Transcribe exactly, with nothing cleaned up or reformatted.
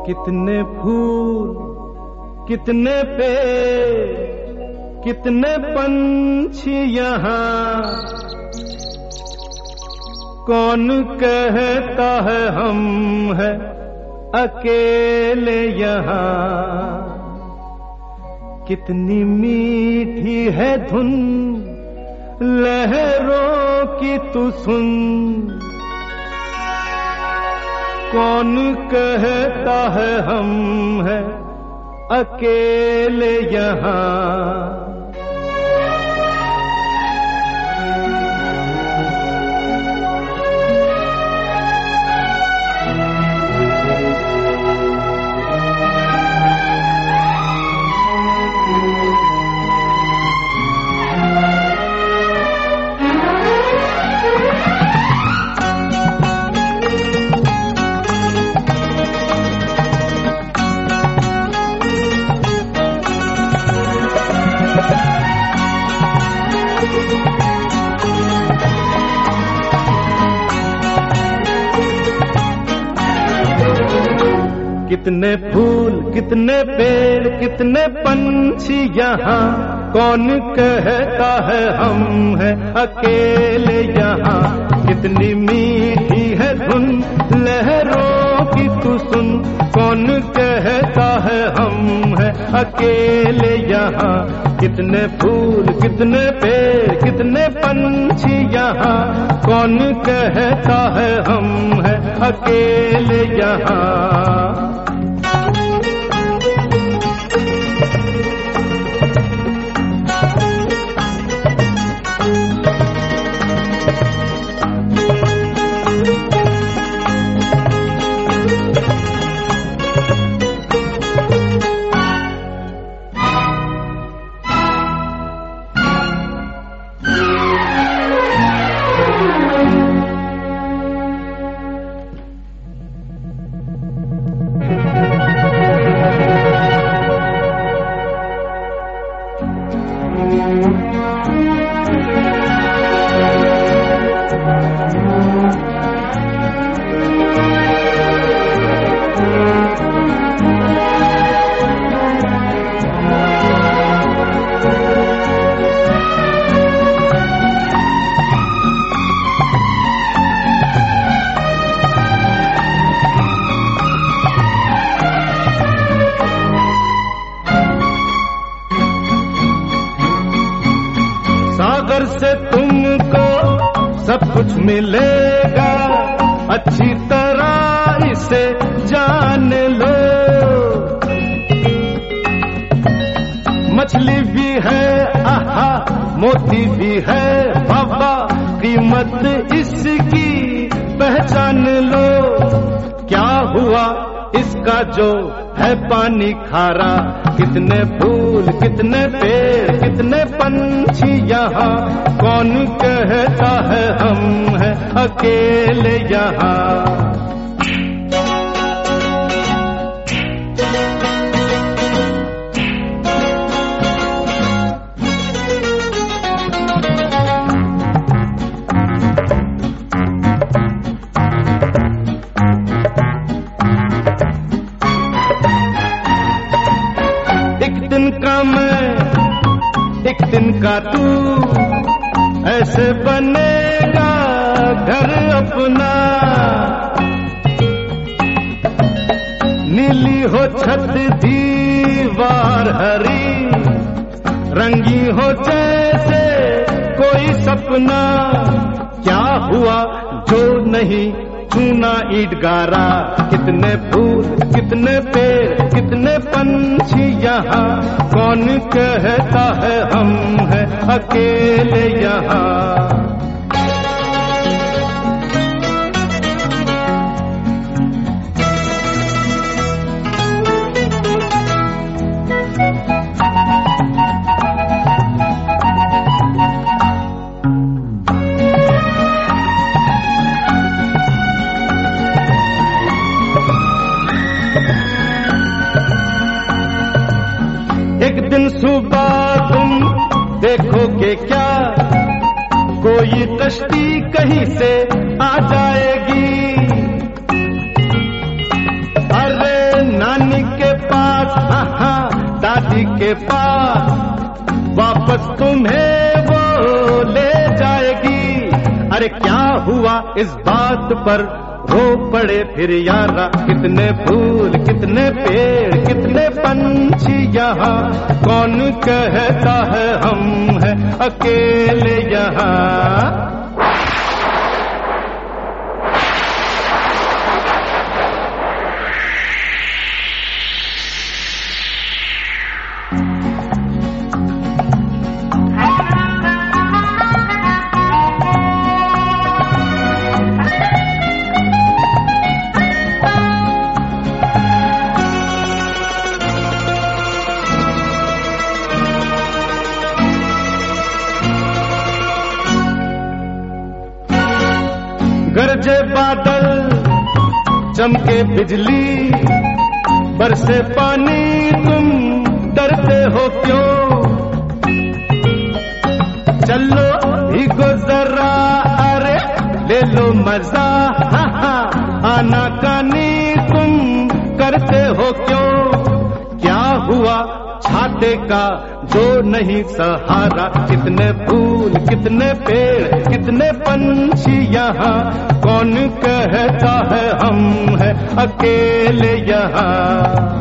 कितने फूल, कितने पेड़, कितने पंछी यहाँ, कौन कहता है हम हैं अकेले यहाँ। कितनी मीठी है धुन लहरों की तू सुन, कौन कहता है हम हैं अकेले यहाँ। कितने फूल, कितने पेड़, कितने पंछी यहाँ, कौन कहता है हम हैं अकेले यहाँ। कितनी मीठी है धुन लहरों की तू सुन, कौन कहता है हम हैं अकेले यहाँ। कितने फूल, कितने पेड़, कितने पंछी यहाँ, कौन कहता है हम हैं अकेले यहाँ। सागर से तुमको सब कुछ मिलेगा, अच्छी तरह इसे जान लो। मछली भी है आहा, मोती भी है बाबा, कीमत इसकी पहचान लो। क्या हुआ इसका जो है पानी खारा, कितने फूल, कितने पेड़, कितने पंछी यहाँ, कौन कहता है हम हैं अकेले यहाँ। एक दिन का तू ऐसे बनेगा घर अपना, नीली हो छत दीवार हरी, रंगी हो जैसे कोई सपना। क्या हुआ जो नहीं चूना ईट गारा, कितने फूल, कितने पेड़, कितने पंछी यहाँ, कौन कहता है हम हैं अकेले यहाँ। एक दिन सुबह तुम देखोगे क्या, कोई कश्ती कहीं से आ जाएगी। अरे ना के पास वापस तुम्हें वो ले जाएगी। अरे क्या हुआ इस बात पर रो पड़े फिर यारा, कितने फूल कितने पेड़ कितने पंछी यहाँ, कौन कहता है हम हैं अकेले यहाँ। गरजे बादल चमके बिजली बरसे पानी, तुम डरते हो क्यों? चलो भीगो जरा, अरे ले लो मजा, हा हा आना कानी तुम करते हो क्यों? क्या हुआ छाते का जो नहीं सहारा, कितने फूल कितने पेड़ कितने पंछी यहाँ, कौन कहता है हम हैं अकेले यहाँ।